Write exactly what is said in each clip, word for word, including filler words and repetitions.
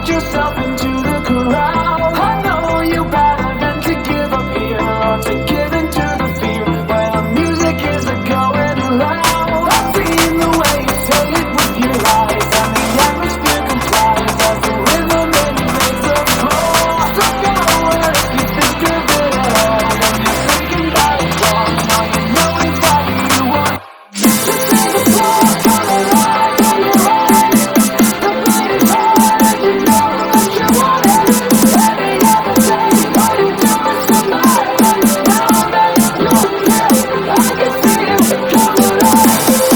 put yourself into the crowd. I know you better than to give up here or to give into the fear when the music is a going loud. I've seen the way you say it with your eyes, and the atmosphere complies as the rhythm and you make the call. So go where if you think of it at all, then you're thinking that it's wrong. Now you know exactly you want. Just take the floor, come alive on your own. The beat is hard and you know that you want it. Every other day, all you do is survive. And now that you're here, I can see you come alive.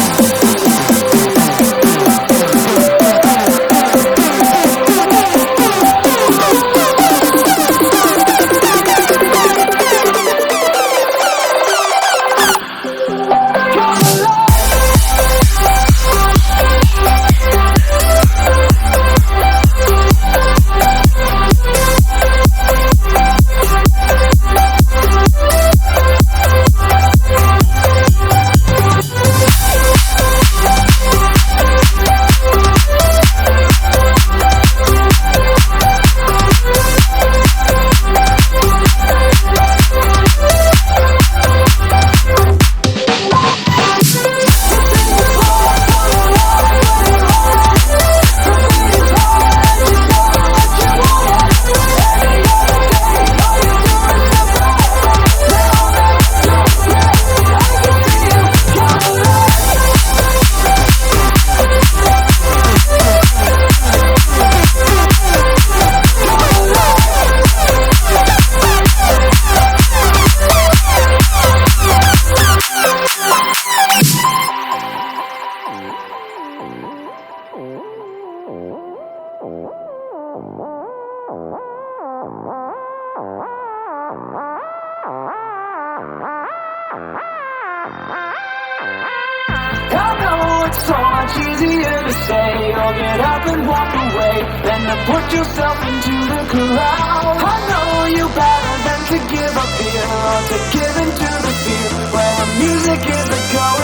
I know it's so much easier to say or get up and walk away than to put yourself into the crowd. I know you better than to give up here or to give into the fear when the music is a go.